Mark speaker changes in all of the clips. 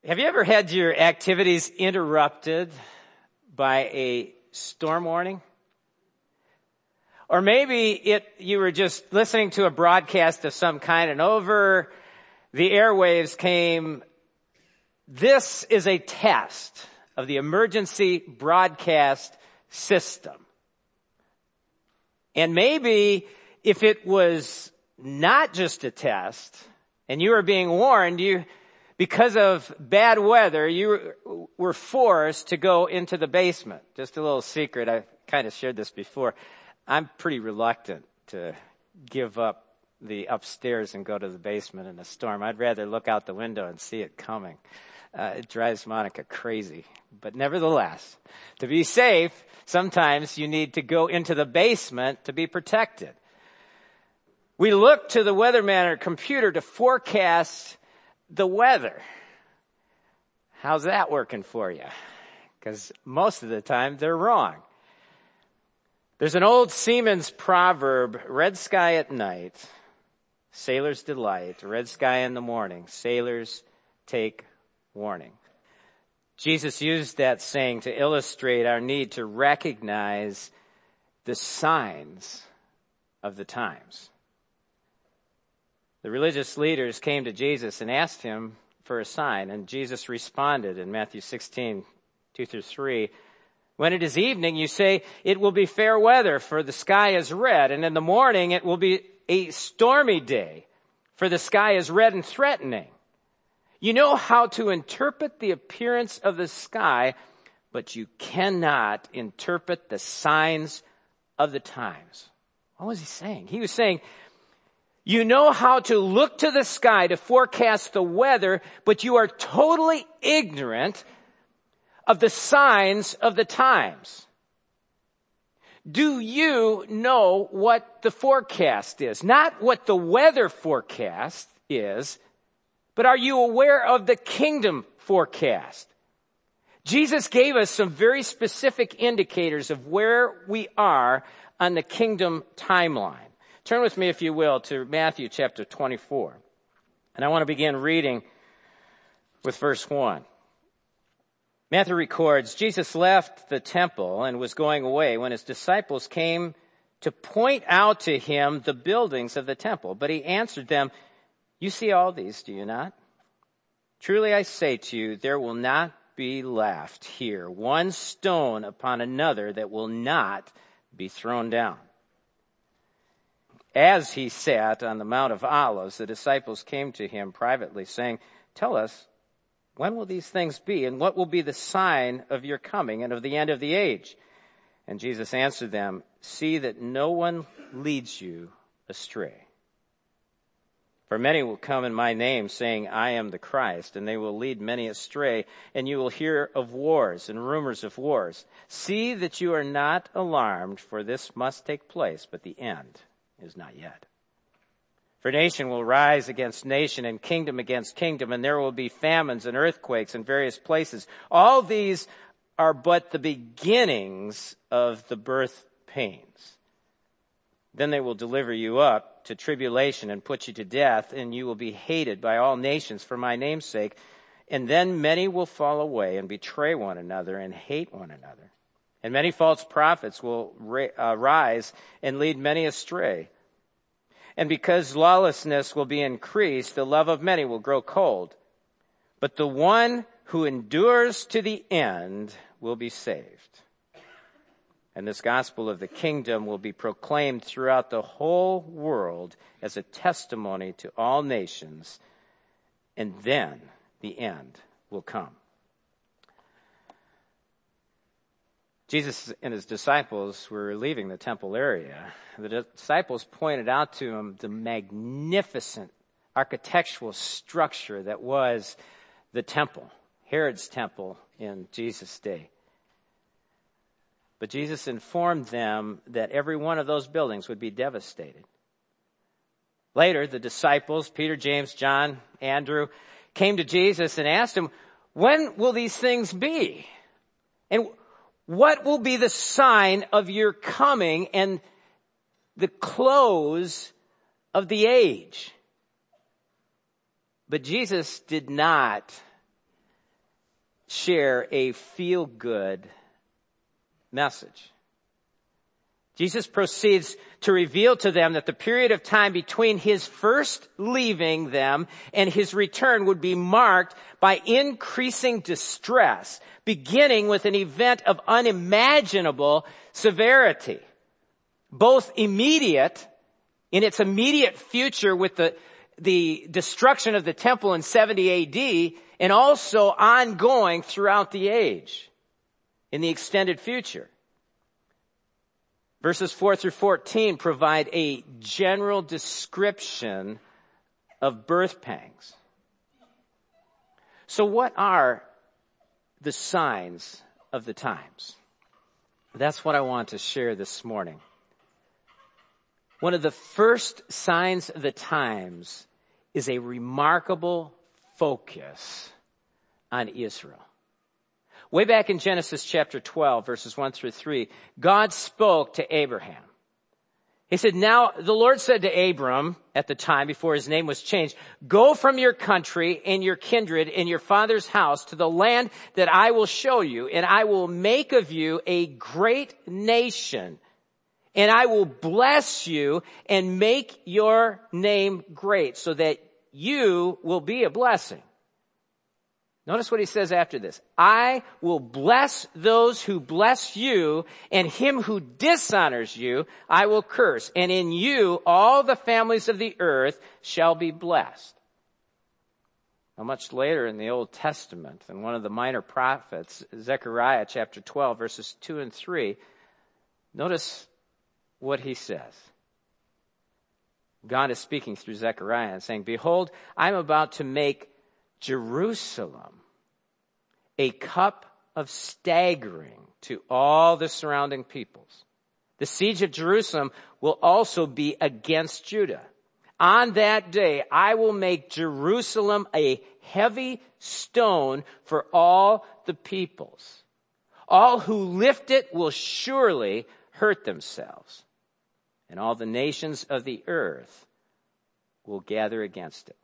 Speaker 1: Have you ever had your activities interrupted by a storm warning? Or maybe you were just listening to a broadcast of some kind and over the airwaves came, "This is a test of the emergency broadcast system." And maybe if it was not just a test and you were being warned, because of bad weather, you were forced to go into the basement. Just a little secret. I kind of shared this before. I'm pretty reluctant to give up the upstairs and go to the basement in a storm. I'd rather look out the window and see it coming. It drives Monica crazy. But nevertheless, to be safe, sometimes you need to go into the basement to be protected. We look to the weatherman or computer to forecast the weather. How's that working for you? Because most of the time they're wrong. There's an old seaman's proverb, "Red sky at night, sailor's delight. Red sky in the morning, sailors take warning." Jesus used that saying to illustrate our need to recognize the signs of the times. The religious leaders came to Jesus and asked him for a sign, and Jesus responded in Matthew 16, 2-3, "When it is evening, you say, 'It will be fair weather, for the sky is red,' and in the morning it will be a stormy day, for the sky is red and threatening. You know how to interpret the appearance of the sky, but you cannot interpret the signs of the times." What was he saying? He was saying, you know how to look to the sky to forecast the weather, but you are totally ignorant of the signs of the times. Do you know what the forecast is? Not what the weather forecast is, but are you aware of the kingdom forecast? Jesus gave us some very specific indicators of where we are on the kingdom timeline. Turn with me, if you will, to Matthew chapter 24. And I want to begin reading with verse 1. Matthew records, Jesus left the temple and was going away when his disciples came to point out to him the buildings of the temple. But he answered them, "You see all these, do you not? Truly I say to you, there will not be left here one stone upon another that will not be thrown down." As he sat on the Mount of Olives, the disciples came to him privately, saying, "Tell us, when will these things be, and what will be the sign of your coming and of the end of the age?" And Jesus answered them, "See that no one leads you astray. For many will come in my name, saying, 'I am the Christ,' and they will lead many astray, and you will hear of wars and rumors of wars. See that you are not alarmed, for this must take place, but the end is not yet. For nation will rise against nation and kingdom against kingdom, and there will be famines and earthquakes in various places. All these are but the beginnings of the birth pains. Then they will deliver you up to tribulation and put you to death, and you will be hated by all nations for my name's sake. And then many will fall away and betray one another and hate one another. And many false prophets will rise and lead many astray. And because lawlessness will be increased, the love of many will grow cold. But the one who endures to the end will be saved. And this gospel of the kingdom will be proclaimed throughout the whole world as a testimony to all nations. And then the end will come." Jesus and his disciples were leaving the temple area. The disciples pointed out to him the magnificent architectural structure that was the temple, Herod's temple in Jesus' day. But Jesus informed them that every one of those buildings would be devastated. Later, the disciples, Peter, James, John, Andrew, came to Jesus and asked him, "When will these things be? And what will be the sign of your coming and the close of the age?" But Jesus did not share a feel-good message. Jesus proceeds to reveal to them that the period of time between his first leaving them and his return would be marked by increasing distress, beginning with an event of unimaginable severity, both immediate, in its immediate future with the destruction of the temple in 70 AD, and also ongoing throughout the age in the extended future. Verses 4 through 14 provide a general description of birth pangs. So what are the signs of the times? That's what I want to share this morning. One of the first signs of the times is a remarkable focus on Israel. Way back in Genesis chapter 12, verses 1 through 3, God spoke to Abraham. He said, "Now the Lord said to Abram at the time before his name was changed, go from your country and your kindred and your father's house to the land that I will show you, and I will make of you a great nation, and I will bless you and make your name great so that you will be a blessing." Notice what he says after this. "I will bless those who bless you, and him who dishonors you I will curse. And in you all the families of the earth shall be blessed." Now, much later in the Old Testament, in one of the minor prophets, Zechariah chapter 12, verses 2 and 3, notice what he says. God is speaking through Zechariah and saying, "Behold, I am about to make Jerusalem a cup of staggering to all the surrounding peoples. The siege of Jerusalem will also be against Judah. On that day, I will make Jerusalem a heavy stone for all the peoples. All who lift it will surely hurt themselves, and all the nations of the earth will gather against it."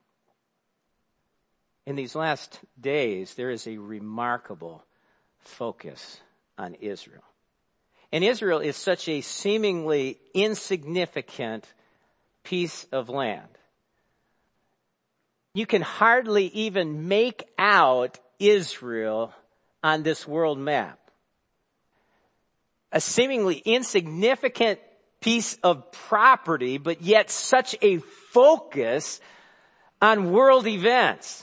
Speaker 1: In these last days, there is a remarkable focus on Israel. And Israel is such a seemingly insignificant piece of land. You can hardly even make out Israel on this world map. A seemingly insignificant piece of property, but yet such a focus on world events.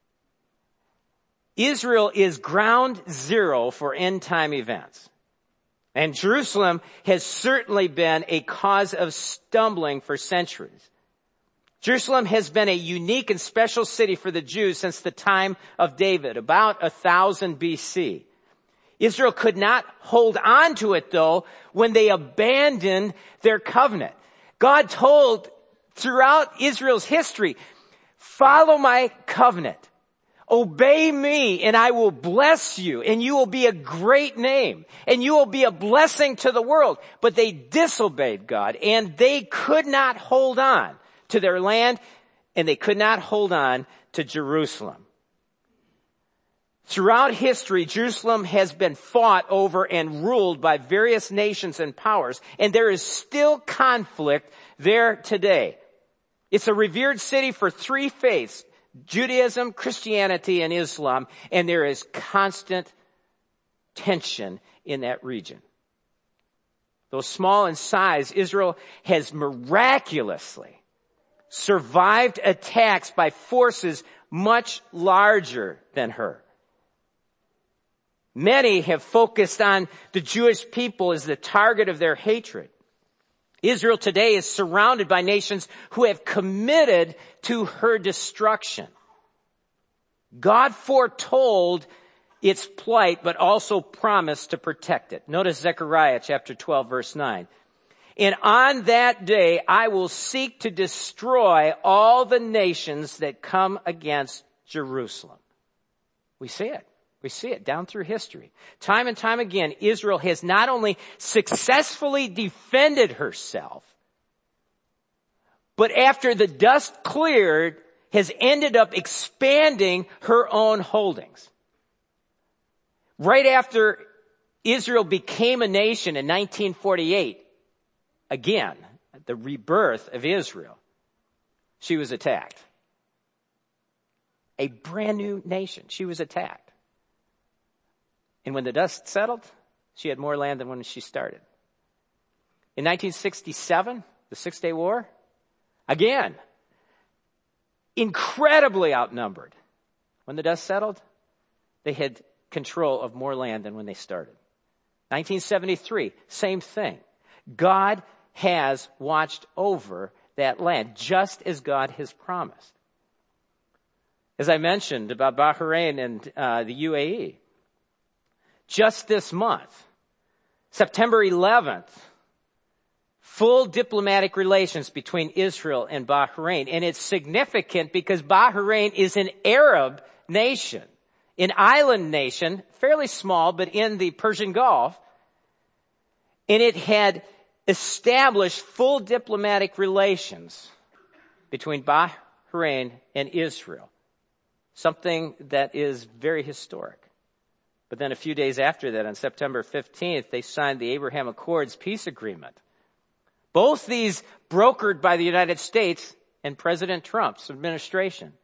Speaker 1: Israel is ground zero for end time events. And Jerusalem has certainly been a cause of stumbling for centuries. Jerusalem has been a unique and special city for the Jews since the time of David, about 1000 BC. Israel could not hold on to it, though, when they abandoned their covenant. God told throughout Israel's history, "Follow my covenant. Obey me, and I will bless you, and you will be a great name, and you will be a blessing to the world." But they disobeyed God, and they could not hold on to their land, and they could not hold on to Jerusalem. Throughout history, Jerusalem has been fought over and ruled by various nations and powers, and there is still conflict there today. It's a revered city for three faiths: Judaism, Christianity, and Islam, and there is constant tension in that region. Though small in size, Israel has miraculously survived attacks by forces much larger than her. Many have focused on the Jewish people as the target of their hatred. Israel today is surrounded by nations who have committed to her destruction. God foretold its plight, but also promised to protect it. Notice Zechariah chapter 12, verse 9. "And on that day I will seek to destroy all the nations that come against Jerusalem." We see it. We see it down through history. Time and time again, Israel has not only successfully defended herself, but after the dust cleared, has ended up expanding her own holdings. Right after Israel became a nation in 1948, again, the rebirth of Israel, she was attacked. A brand new nation, she was attacked. And when the dust settled, she had more land than when she started. In 1967, the Six-Day War, again, incredibly outnumbered. When the dust settled, they had control of more land than when they started. 1973, same thing. God has watched over that land, just as God has promised. As I mentioned about Bahrain and the UAE, just this month, September 11th, full diplomatic relations between Israel and Bahrain. And it's significant because Bahrain is an Arab nation, an island nation, fairly small, but in the Persian Gulf. And it had established full diplomatic relations between Bahrain and Israel, something that is very historic. But then a few days after that, on September 15th, they signed the Abraham Accords peace agreement. Both these brokered by the United States and President Trump's administration.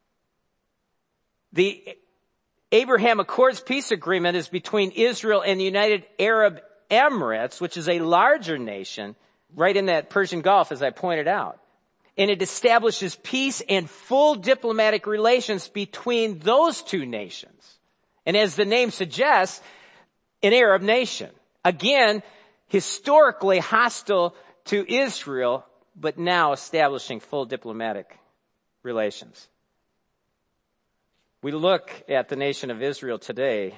Speaker 1: The Abraham Accords peace agreement is between Israel and the United Arab Emirates, which is a larger nation, right in that Persian Gulf, as I pointed out. And it establishes peace and full diplomatic relations between those two nations. And as the name suggests, an Arab nation. Again, historically hostile to Israel, but now establishing full diplomatic relations. We look at the nation of Israel today,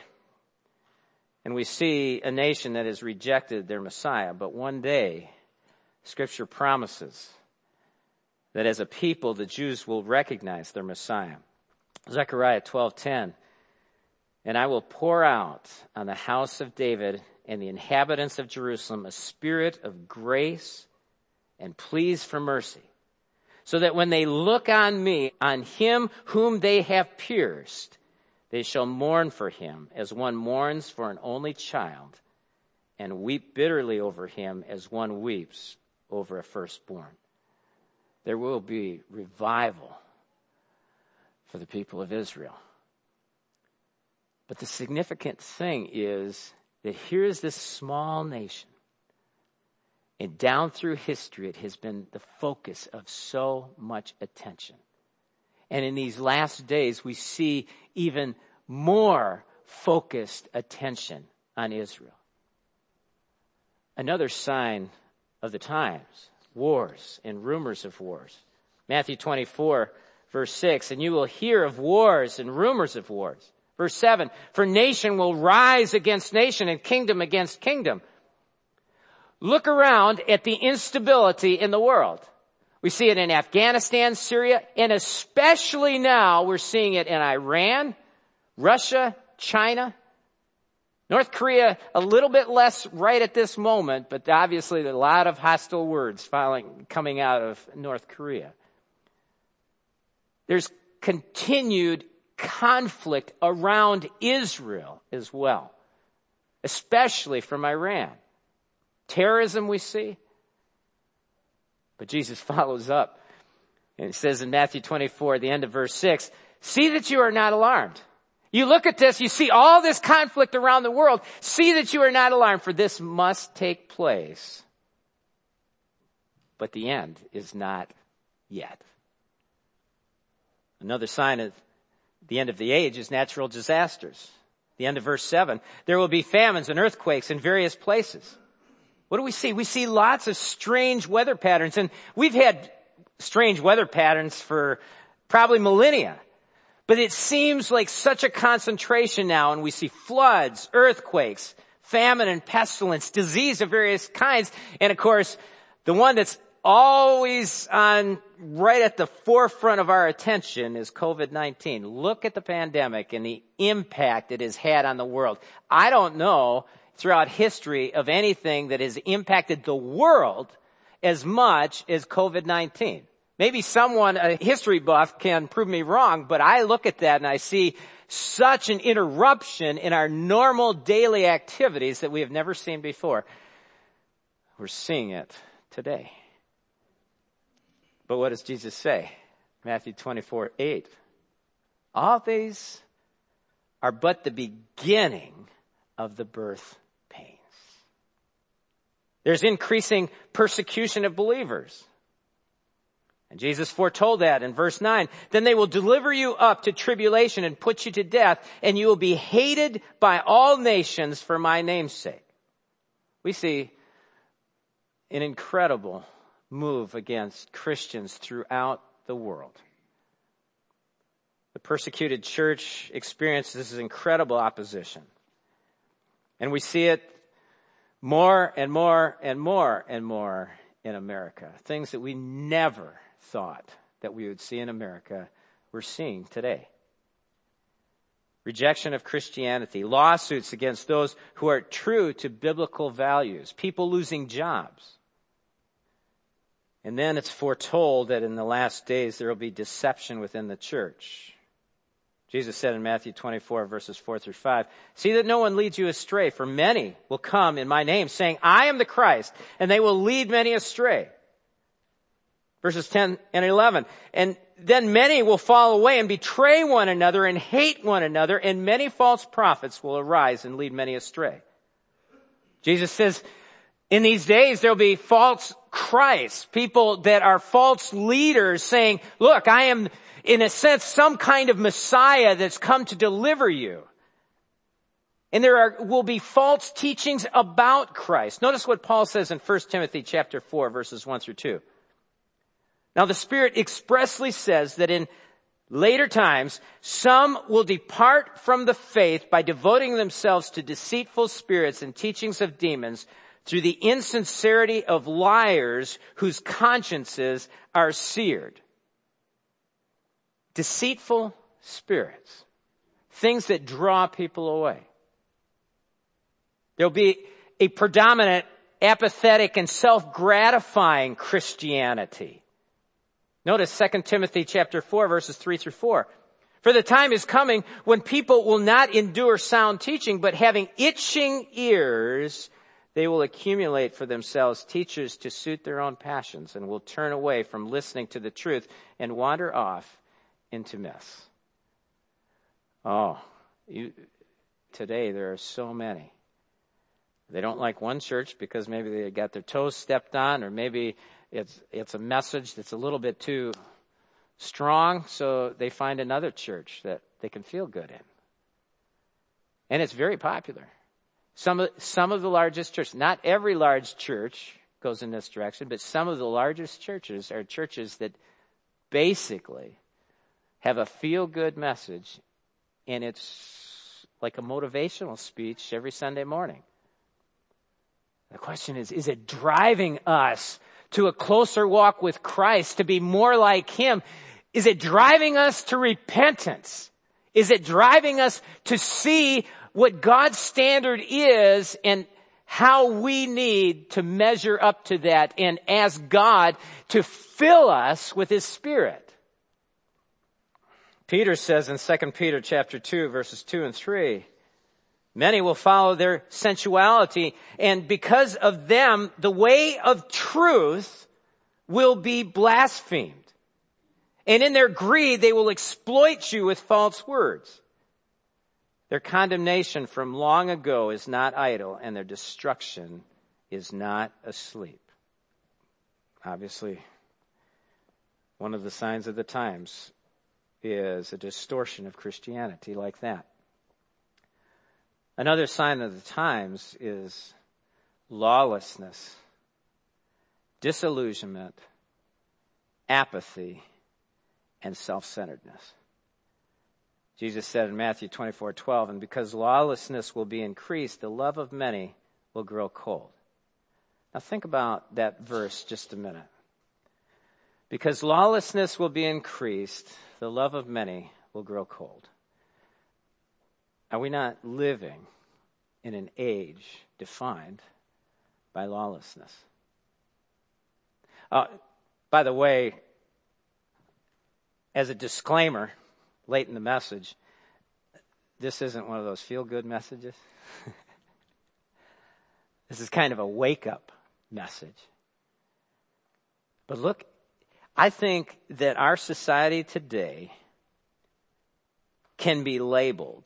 Speaker 1: and we see a nation that has rejected their Messiah. But one day, Scripture promises that as a people, the Jews will recognize their Messiah. Zechariah 12:10, and I will pour out on the house of David and the inhabitants of Jerusalem a spirit of grace and pleas for mercy, so that when they look on me, on him whom they have pierced, they shall mourn for him as one mourns for an only child, and weep bitterly over him as one weeps over a firstborn. There will be revival for the people of Israel. But the significant thing is that here is this small nation, and down through history, it has been the focus of so much attention. And in these last days, we see even more focused attention on Israel. Another sign of the times, wars and rumors of wars. Matthew 24, verse 6, and you will hear of wars and rumors of wars. Verse 7, for nation will rise against nation and kingdom against kingdom. Look around at the instability in the world. We see it in Afghanistan, Syria, and especially now we're seeing it in Iran, Russia, China, North Korea, a little bit less right at this moment, but obviously a lot of hostile words coming out of North Korea. There's continued conflict around Israel as well, especially from Iran. Terrorism we see. But Jesus follows up and it says in Matthew 24, at the end of verse 6, see that you are not alarmed. You look at this, you see all this conflict around the world. See that you are not alarmed, for this must take place. But the end is not yet. Another sign of the end of the age is natural disasters. The end of verse 7, there will be famines and earthquakes in various places. What do we see? We see lots of strange weather patterns, and we've had strange weather patterns for probably millennia. But it seems like such a concentration now, and we see floods, earthquakes, famine and pestilence, disease of various kinds, and of course, the one that's always on right at the forefront of our attention is COVID-19. Look at the pandemic and the impact it has had on the world. I don't know throughout history of anything that has impacted the world as much as COVID-19. Maybe someone, a history buff, can prove me wrong, but I look at that and I see such an interruption in our normal daily activities that we have never seen before. We're seeing it today. But what does Jesus say? Matthew 24:8. All these are but the beginning of the birth pains. There's increasing persecution of believers. And Jesus foretold that in verse 9. Then they will deliver you up to tribulation and put you to death, and you will be hated by all nations for my name's sake. We see an incredible move against Christians throughout the world. The persecuted church experiences incredible opposition. And we see it more and more and more and more in America. Things that we never thought that we would see in America, we're seeing today. Rejection of Christianity, lawsuits against those who are true to biblical values, people losing jobs. And then it's foretold that in the last days there will be deception within the church. Jesus said in Matthew 24, verses 4-5, see that no one leads you astray, for many will come in my name, saying, I am the Christ, and they will lead many astray. Verses 10 and 11, and then many will fall away and betray one another and hate one another, and many false prophets will arise and lead many astray. Jesus says, in these days there'll be false Christs, people that are false leaders saying, look, I am, in a sense, some kind of Messiah that's come to deliver you. And there will be false teachings about Christ. Notice what Paul says in 1 Timothy chapter 4, verses 1-2. Now the Spirit expressly says that in later times, some will depart from the faith by devoting themselves to deceitful spirits and teachings of demons through the insincerity of liars whose consciences are seared. Deceitful spirits. Things that draw people away. There'll be a predominant apathetic and self-gratifying Christianity. Notice 2 Timothy chapter 4, verses 3-4. For the time is coming when people will not endure sound teaching, but having itching ears, they will accumulate for themselves teachers to suit their own passions and will turn away from listening to the truth and wander off into myths. Today there are so many. They don't like one church because maybe they got their toes stepped on, or maybe it's a message that's a little bit too strong, so they find another church that they can feel good in. And it's very popular. Some of the largest churches, not every large church goes in this direction, but some of the largest churches are churches that basically have a feel-good message, and it's like a motivational speech every Sunday morning. The question is it driving us to a closer walk with Christ, to be more like Him? Is it driving us to repentance? Is it driving us to see what God's standard is and how we need to measure up to that and ask God to fill us with His Spirit? Peter says in 2 Peter chapter 2, verses 2-3, many will follow their sensuality, and because of them, the way of truth will be blasphemed. And in their greed, they will exploit you with false words. Their condemnation from long ago is not idle, and their destruction is not asleep. Obviously, one of the signs of the times is a distortion of Christianity like that. Another sign of the times is lawlessness, disillusionment, apathy, and self-centeredness. Jesus said in Matthew 24:12, and because lawlessness will be increased, the love of many will grow cold. Now think about that verse just a minute. Because lawlessness will be increased, the love of many will grow cold. Are we not living in an age defined by lawlessness? By the way, as a disclaimer, late in the message, this isn't one of those feel-good messages. This is kind of a wake-up message. But look, I think that our society today can be labeled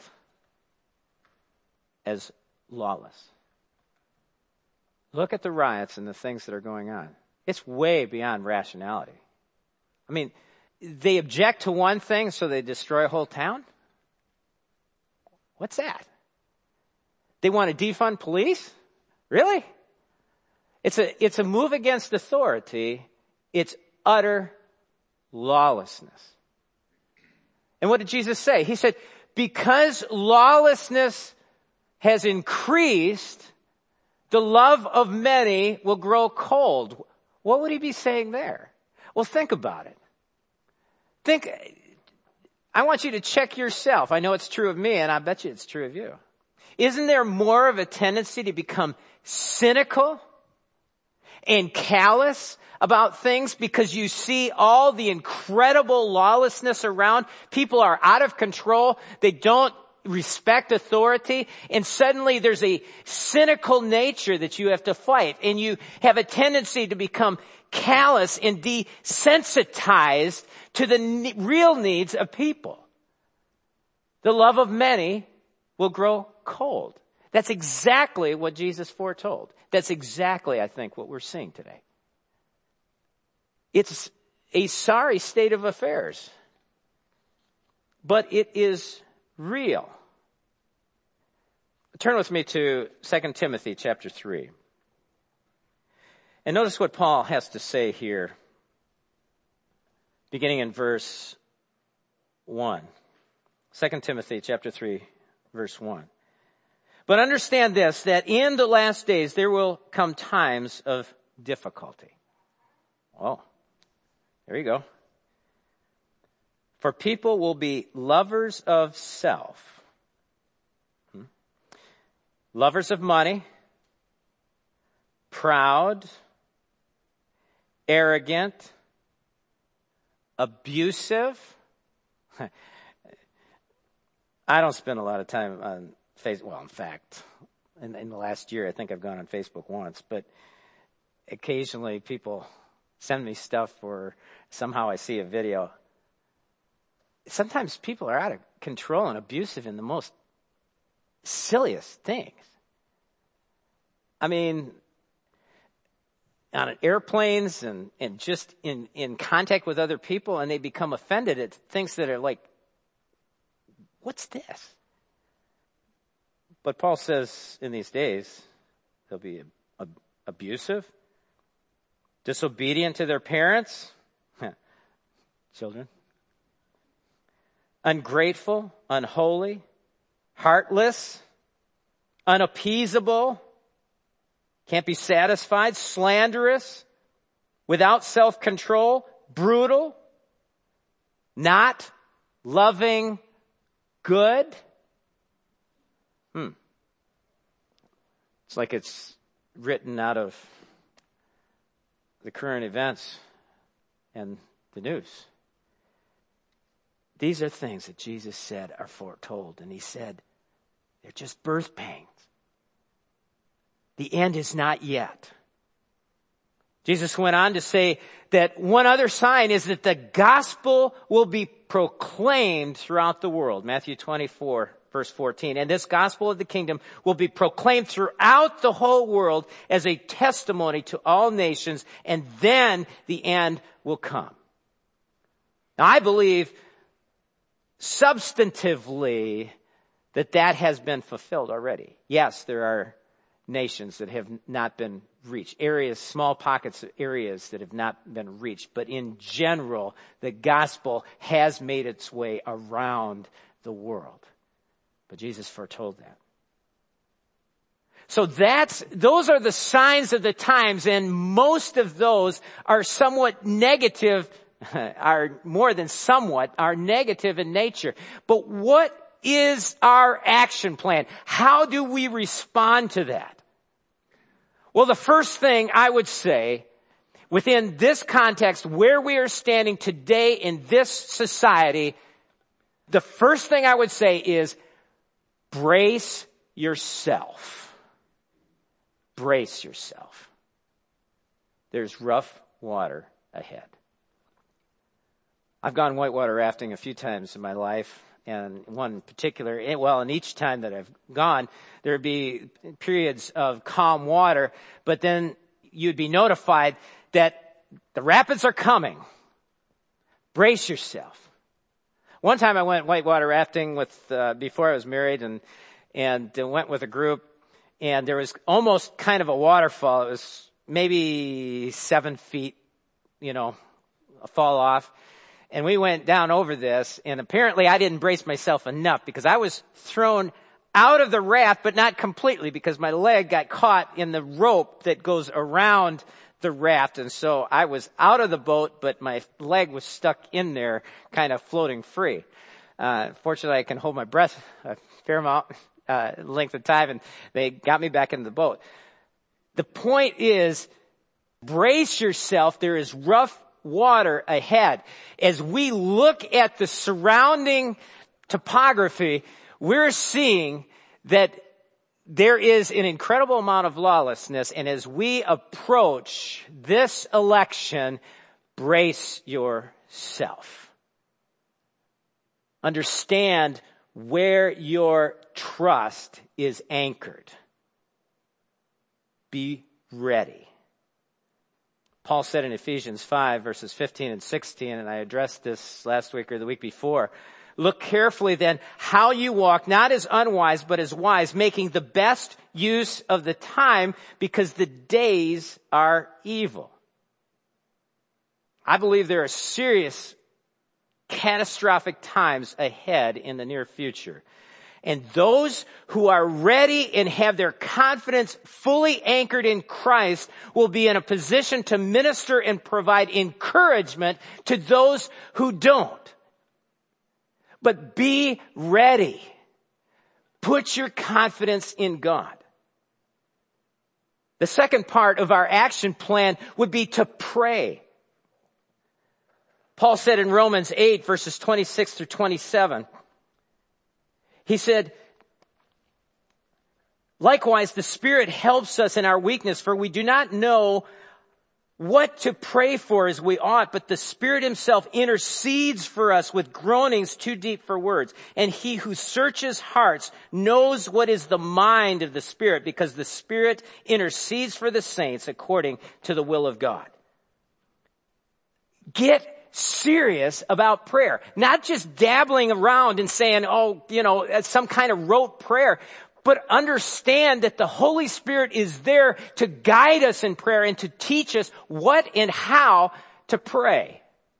Speaker 1: as lawless. Look at the riots and the things that are going on. It's way beyond rationality. I mean, they object to one thing, so they destroy a whole town? What's that? They want to defund police? Really? It's a move against authority. It's utter lawlessness. And what did Jesus say? He said, because lawlessness has increased, the love of many will grow cold. What would he be saying there? Well, think about it. I want you to check yourself. I know it's true of me, and I bet you it's true of you. Isn't there more of a tendency to become cynical and callous about things because you see all the incredible lawlessness around? People are out of control. They don't respect authority, and suddenly there's a cynical nature that you have to fight, and you have a tendency to become callous and desensitized to the real needs of people. The love of many will grow cold. That's exactly what Jesus foretold. That's exactly, I think, what we're seeing today. It's a sorry state of affairs, but it is real. Turn with me to 2 Timothy chapter 3. And notice what Paul has to say here, beginning in verse 1. 2 Timothy chapter 3, verse 1. But understand this, that in the last days there will come times of difficulty. Oh, there you go. For people will be lovers of self, lovers of money, proud, arrogant, abusive. I don't spend a lot of time on Facebook. Well, in fact, in the last year, I think I've gone on Facebook once, but occasionally people send me stuff or somehow I see a video. Sometimes people are out of control and abusive in the most silliest things. I mean, on airplanes and just in contact with other people, and they become offended at things that are like, what's this? But Paul says in these days, they'll be abusive, disobedient to their parents, children, ungrateful, unholy, heartless, unappeasable, can't be satisfied, slanderous, without self-control, brutal, not loving good. It's like it's written out of the current events and the news. These are things that Jesus said are foretold, and he said they're just birth pains. The end is not yet. Jesus went on to say that one other sign is that the gospel will be proclaimed throughout the world. Matthew 24, verse 14. And this gospel of the kingdom will be proclaimed throughout the whole world as a testimony to all nations, and then the end will come. Now, I believe substantively that has been fulfilled already. Yes, there are nations that have not been reached, areas, small pockets of areas that have not been reached. But in general, the gospel has made its way around the world. But Jesus foretold that. So those are the signs of the times, and most of those are somewhat negative, are more than somewhat, are negative in nature. But what is our action plan? How do we respond to that? Well, the first thing I would say, within this context, where we are standing today in this society, the first thing I would say is brace yourself. Brace yourself. There's rough water ahead. I've gone whitewater rafting a few times in my life, and one in particular, and each time that I've gone, there'd be periods of calm water, but then you'd be notified that the rapids are coming. Brace yourself. One time I went whitewater rafting before I was married and went with a group, and there was almost kind of a waterfall. It was maybe 7 feet, a fall off. And we went down over this, and apparently I didn't brace myself enough because I was thrown out of the raft, but not completely, because my leg got caught in the rope that goes around the raft. And so I was out of the boat, but my leg was stuck in there, kind of floating free. Fortunately, I can hold my breath a fair amount, length of time, and they got me back in the boat. The point is, brace yourself. There is rough water ahead. As we look at the surrounding topography, we're seeing that there is an incredible amount of lawlessness. And as we approach this election, brace yourself. Understand where your trust is anchored. Be ready. Paul said in Ephesians 5, verses 15 and 16, and I addressed this last week or the week before, look carefully then how you walk, not as unwise, but as wise, making the best use of the time, because the days are evil. I believe there are serious, catastrophic times ahead in the near future. And those who are ready and have their confidence fully anchored in Christ will be in a position to minister and provide encouragement to those who don't. But be ready. Put your confidence in God. The second part of our action plan would be to pray. Paul said in Romans 8, verses 26 through 27, he said, likewise, the Spirit helps us in our weakness, for we do not know what to pray for as we ought, but the Spirit himself intercedes for us with groanings too deep for words. And he who searches hearts knows what is the mind of the Spirit, because the Spirit intercedes for the saints according to the will of God. Get serious about prayer. Not just dabbling around and saying, some kind of rote prayer, but understand that the Holy Spirit is there to guide us in prayer and to teach us what and how to pray.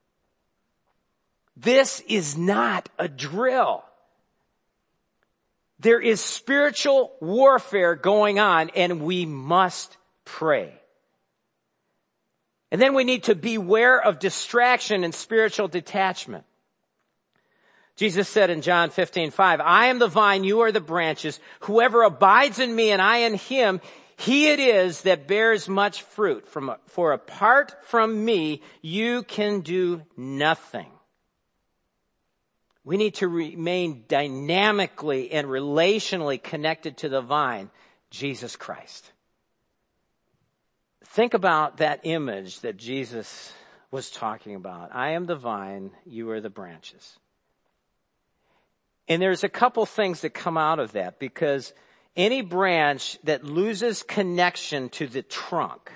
Speaker 1: This is not a drill. There is spiritual warfare going on, and we must pray. And then we need to beware of distraction and spiritual detachment. Jesus said in John 15:5, I am the vine, you are the branches. Whoever abides in me and I in him, he it is that bears much fruit. For apart from me, you can do nothing. We need to remain dynamically and relationally connected to the vine, Jesus Christ. Think about that image that Jesus was talking about. I am the vine, you are the branches. And there's a couple things that come out of that, because any branch that loses connection to the trunk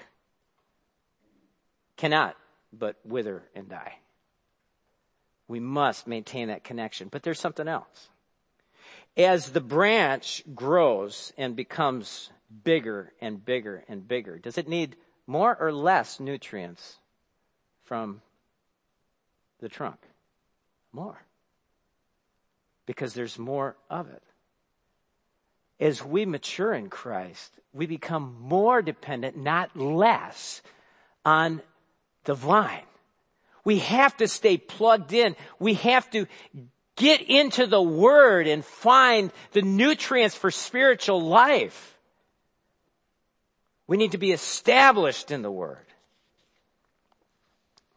Speaker 1: cannot but wither and die. We must maintain that connection. But there's something else. As the branch grows and becomes bigger and bigger and bigger, does it need more or less nutrients from the trunk? More. Because there's more of it. As we mature in Christ, we become more dependent, not less, on the vine. We have to stay plugged in. We have to get into the Word and find the nutrients for spiritual life. We need to be established in the Word.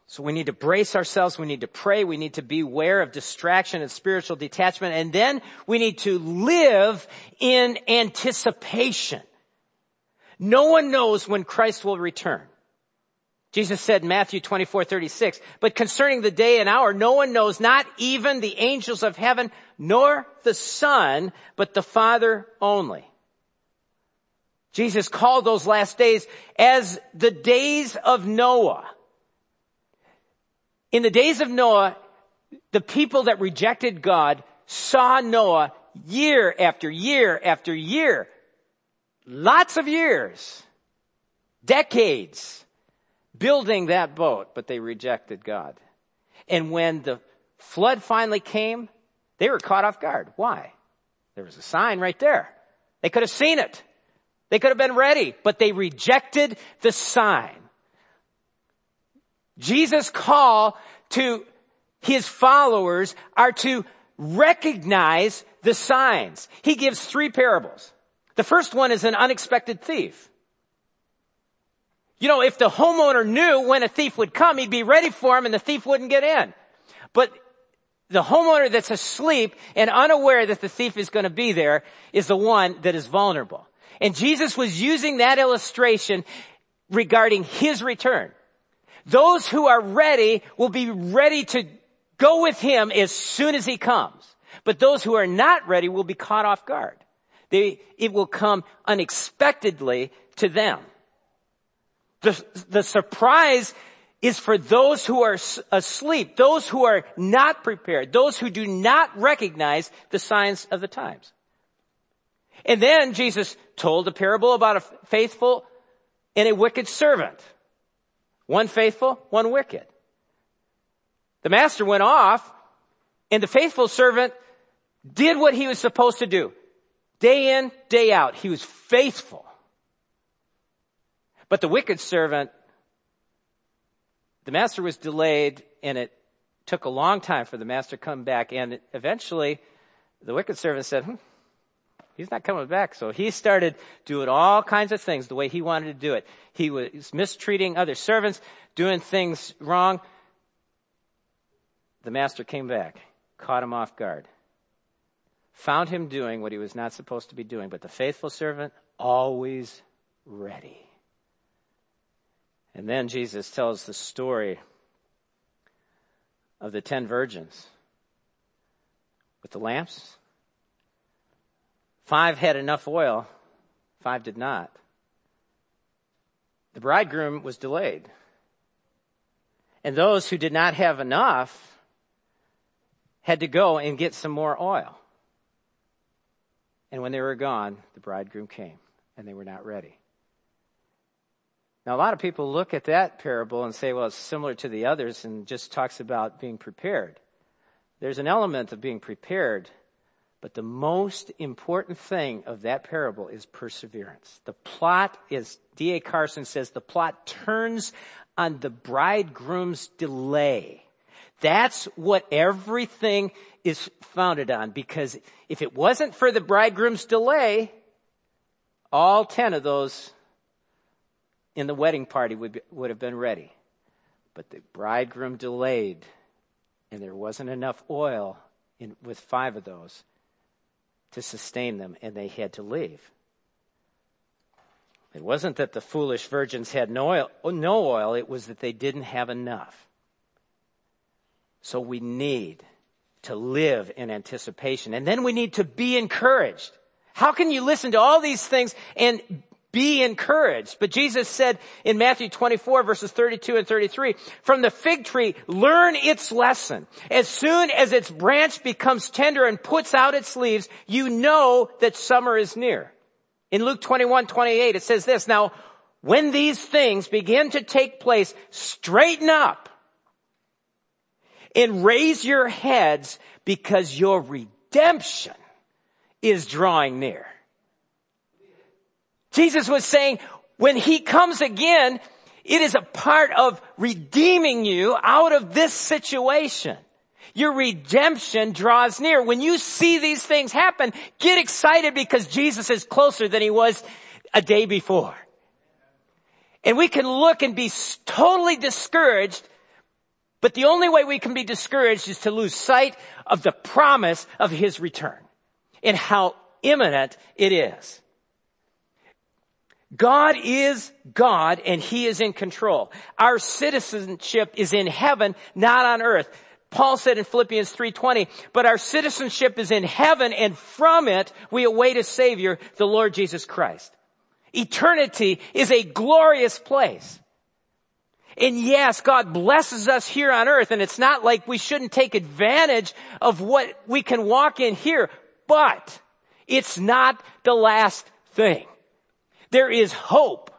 Speaker 1: So we need to brace ourselves. We need to pray. We need to beware of distraction and spiritual detachment. And then we need to live in anticipation. No one knows when Christ will return. Jesus said in Matthew 24:36, but concerning the day and hour, no one knows, not even the angels of heaven, nor the Son, but the Father only. Jesus called those last days as the days of Noah. In the days of Noah, the people that rejected God saw Noah year after year after year. Lots of years, decades, building that boat, but they rejected God. And when the flood finally came, they were caught off guard. Why? There was a sign right there. They could have seen it. They could have been ready, but they rejected the sign. Jesus' call to his followers are to recognize the signs. He gives 3 parables. The first one is an unexpected thief. You know, if the homeowner knew when a thief would come, he'd be ready for him and the thief wouldn't get in. But the homeowner that's asleep and unaware that the thief is going to be there is the one that is vulnerable. And Jesus was using that illustration regarding his return. Those who are ready will be ready to go with him as soon as he comes. But those who are not ready will be caught off guard. It will come unexpectedly to them. The surprise is for those who are asleep, those who are not prepared, those who do not recognize the signs of the times. And then Jesus told a parable about a faithful and a wicked servant. One faithful, one wicked. The master went off, and the faithful servant did what he was supposed to do. Day in, day out. He was faithful. But the wicked servant, the master was delayed, and it took a long time for the master to come back. And eventually, the wicked servant said, he's not coming back. So he started doing all kinds of things the way he wanted to do it. He was mistreating other servants, doing things wrong. The master came back, caught him off guard, found him doing what he was not supposed to be doing. But the faithful servant, always ready. And then Jesus tells the story of the 10 virgins with the lamps. 5 had enough oil, 5 did not. The bridegroom was delayed. And those who did not have enough had to go and get some more oil. And when they were gone, the bridegroom came, and they were not ready. Now, a lot of people look at that parable and say, well, it's similar to the others and just talks about being prepared. There's an element of being prepared, but the most important thing of that parable is perseverance. The plot, as D.A. Carson says, the plot turns on the bridegroom's delay. That's what everything is founded on, because if it wasn't for the bridegroom's delay, all 10 of those in the wedding party would have been ready. But the bridegroom delayed, and there wasn't enough oil with 5 of those to sustain them, and they had to leave. It wasn't that the foolish virgins had no oil, it was that they didn't have enough. So we need to live in anticipation, and then we need to be encouraged. How can you listen to all these things and be encouraged? But Jesus said in Matthew 24 verses 32 and 33, from the fig tree, learn its lesson. As soon as its branch becomes tender and puts out its leaves, you know that summer is near. In Luke 21:28, it says this, now, when these things begin to take place, straighten up and raise your heads, because your redemption is drawing near. Jesus was saying, when he comes again, it is a part of redeeming you out of this situation. Your redemption draws near. When you see these things happen, get excited, because Jesus is closer than he was a day before. And we can look and be totally discouraged, But the only way we can be discouraged is to lose sight of the promise of his return and how imminent it is. God is God and he is in control. Our citizenship is in heaven, not on earth. Paul said in Philippians 3:20, but our citizenship is in heaven, and from it we await a Savior, the Lord Jesus Christ. Eternity is a glorious place. And yes, God blesses us here on earth, and it's not like we shouldn't take advantage of what we can walk in here, but it's not the last thing. There is hope,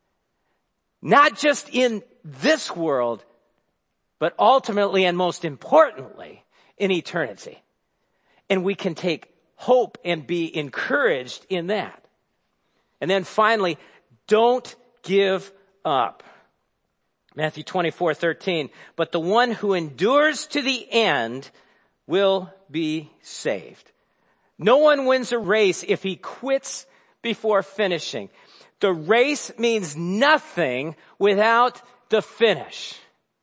Speaker 1: not just in this world, but ultimately and most importantly in eternity. And we can take hope and be encouraged in that. And then finally, don't give up. Matthew 24:13, but the one who endures to the end will be saved. No one wins a race if he quits before finishing. The race means nothing without the finish.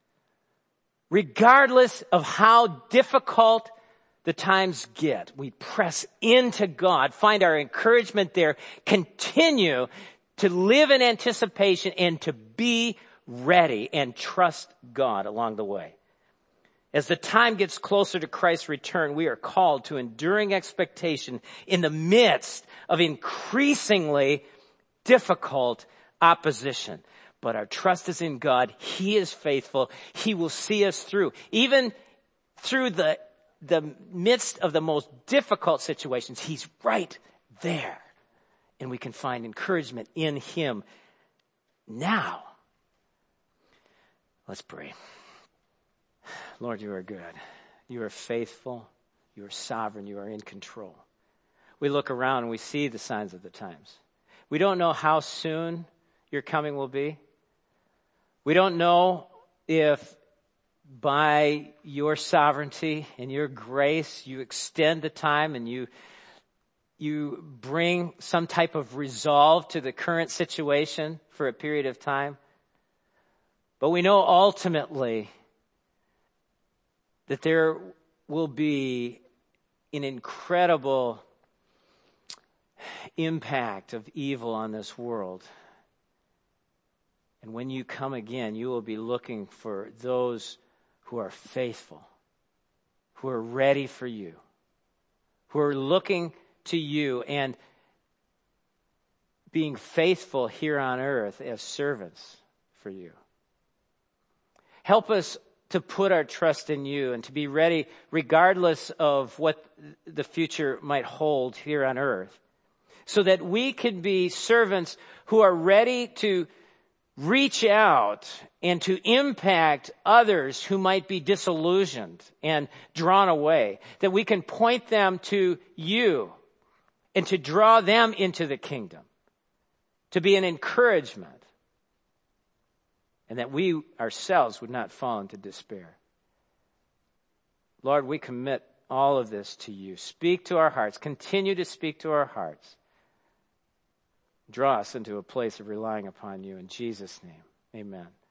Speaker 1: Regardless of how difficult the times get, we press into God, find our encouragement there, continue to live in anticipation and to be ready and trust God along the way. As the time gets closer to Christ's return, we are called to enduring expectation in the midst of increasingly difficult opposition. But our trust is in God. He is faithful. He will see us through. Even through the midst of the most difficult situations, he's right there. And we can find encouragement in him now. Let's pray. Lord, you are good. You are faithful. You are sovereign. You are in control. We look around and we see the signs of the times. We don't know how soon your coming will be. We don't know if by your sovereignty and your grace you extend the time and you bring some type of resolve to the current situation for a period of time. But we know ultimately that there will be an incredible impact of evil on this world. And when you come again, you will be looking for those who are faithful, who are ready for you, who are looking to you and being faithful here on earth as servants for you. Help us to put our trust in you and to be ready regardless of what the future might hold here on earth, so that we can be servants who are ready to reach out and to impact others who might be disillusioned and drawn away, that we can point them to you and to draw them into the kingdom, to be an encouragement, and that we ourselves would not fall into despair. Lord, we commit all of this to you. Speak to our hearts. Continue to speak to our hearts. Draw us into a place of relying upon you. In Jesus' name, amen.